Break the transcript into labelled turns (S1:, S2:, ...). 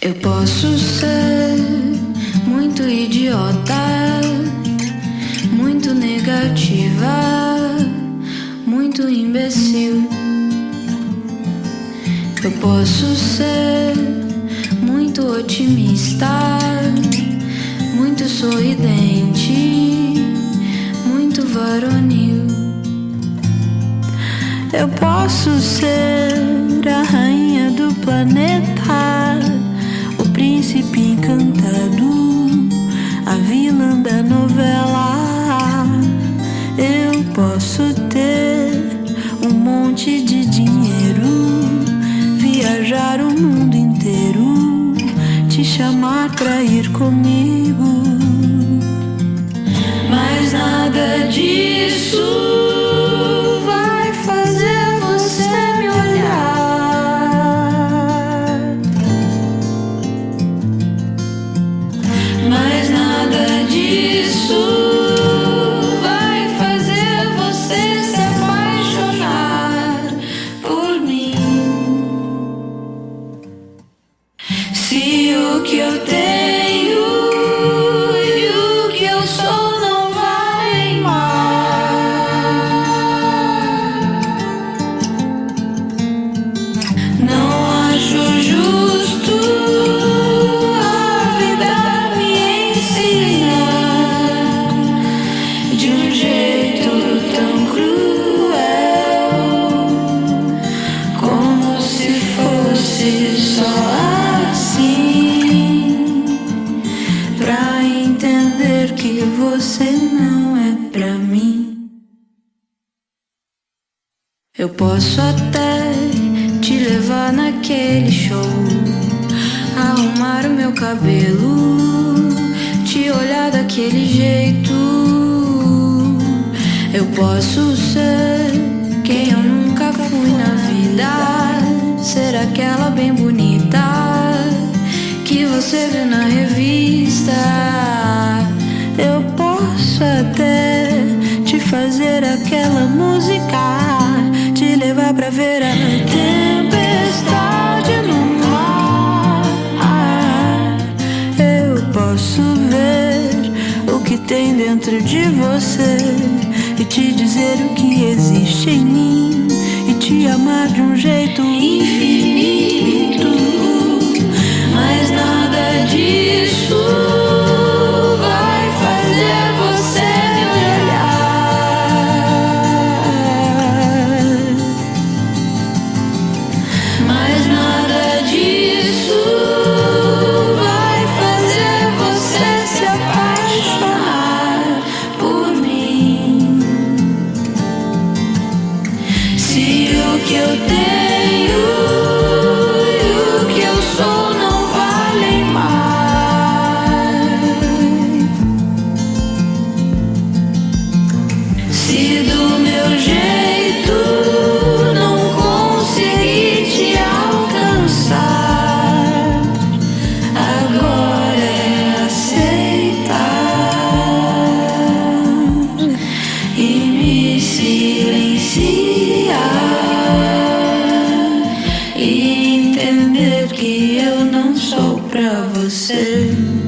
S1: Eu posso ser muito idiota, muito negativa, muito imbecil. Eu posso ser muito otimista, muito sorridente, muito varonil. Eu posso ser a rainha do planeta, o príncipe encantado, a vilã da novela. Eu posso ter um monte de dinheiro, viajar o mundo inteiro, te chamar pra ir comigo. Mas nada disso vai fazer você me olhar. Mas nada disso vai fazer você se apaixonar por mim. Se o que eu tenho e o que eu sou não valem mais, não acho justo a vida me ensinar de um jeito tão cruel, como se fosse só pra entender que você não é pra mim. Eu posso até te levar naquele show, arrumar o meu cabelo, te olhar daquele jeito. Eu posso ser quem eu nunca fui na vida, ser aquela bem bonita que você viu na revista. Eu posso até te fazer aquela música, te levar pra ver a tempestade no mar. Eu posso ver o que tem dentro de você e te dizer o que existe em mim e te amar de um jeito infinito. Mas nada disso vai fazer você me olhar. Mas nada disso vai fazer você se apaixonar por mim. Se o que eu tenho e o que eu sou não valem mais, se do meu jeito não consegui te alcançar, agora é aceitar e me silenciar e entender que eu não sou pra você.